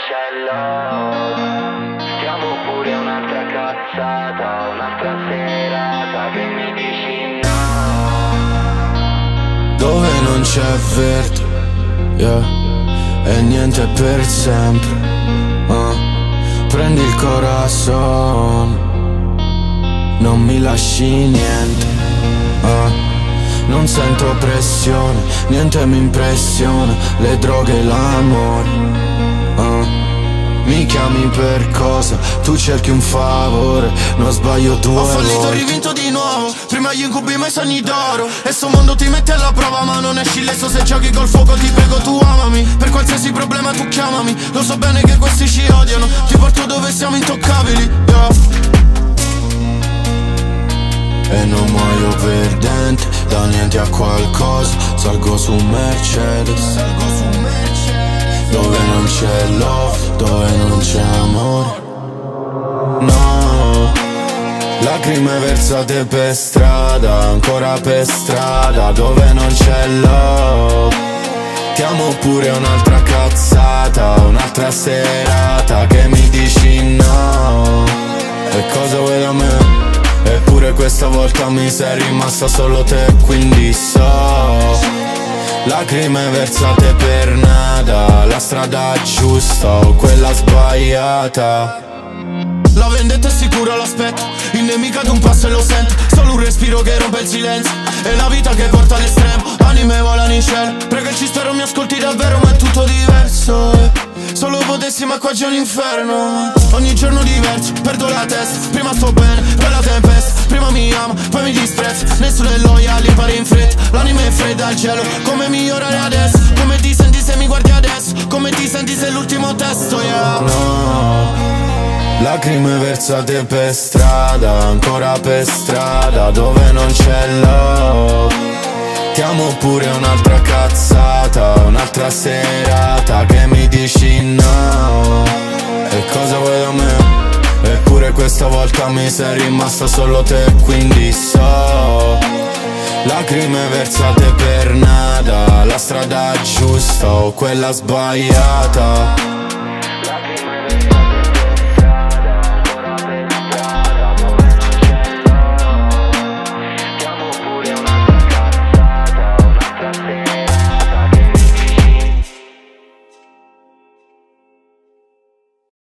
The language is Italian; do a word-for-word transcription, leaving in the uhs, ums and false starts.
c'è love, stiamo pure un'altra cazzata, un'altra serata che mi dici no. Dove non c'è verde, yeah, e niente per sempre, uh. Prendi il corazon, non mi lasci niente, uh. Non sento pressione, niente mi impressiona, le droghe e l'amore, uh. Mi chiami per cosa? Tu cerchi un favore, non sbaglio due volte. Ho fallito e rivinto di nuovo, prima gli incubi ma i sogni d'oro. E sto mondo ti mette alla prova ma non esci leso se giochi col fuoco. Ti prego tu amami, per qualsiasi problema tu chiamami. Lo so bene che questi ci odiano, ti porto dove siamo intoccabili, yeah. E non muoio perdente, da niente a qualcosa, salgo su un Mercedes, salgo su un Mercedes. Dove non c'è love, dove non c'è amore, no. Lacrime versate per strada, ancora per strada, dove non c'è love. Chiamo pure un'altra cazzata, un'altra serata che mi dici no. E cosa vuoi da me? Eppure questa volta mi sei rimasta solo te, quindi so. Lacrime versate per nada, la strada giusta o quella sbagliata. La vendetta è sicura, l'aspetto, il nemico ad un passo e lo sento. Solo un respiro che rompe il silenzio, è la vita che porta all'estremo. Anime volano in cielo, prega il cielo mi ascolti davvero ma è tutto diverso, eh. Solo potessi ma qua c'è un inferno. Ogni giorno diverso, perdo la testa. Prima sto bene, poi la tempesta. Prima mi ama, poi mi disprezza. Nessuno è loyale, impari in fretta. L'anima è fredda al cielo, come migliorare adesso. Come ti senti se mi guardi adesso? Come ti senti se è l'ultimo testo, yeah. No. Lacrime versate per strada, ancora per strada, dove non c'è love. Chiamo pure un'altra cazzata, un'altra serata che mi dici no. E cosa vuoi da me? Eppure questa volta mi sei rimasta solo te, quindi so. Lacrime versate per nada, la strada giusta o quella sbagliata.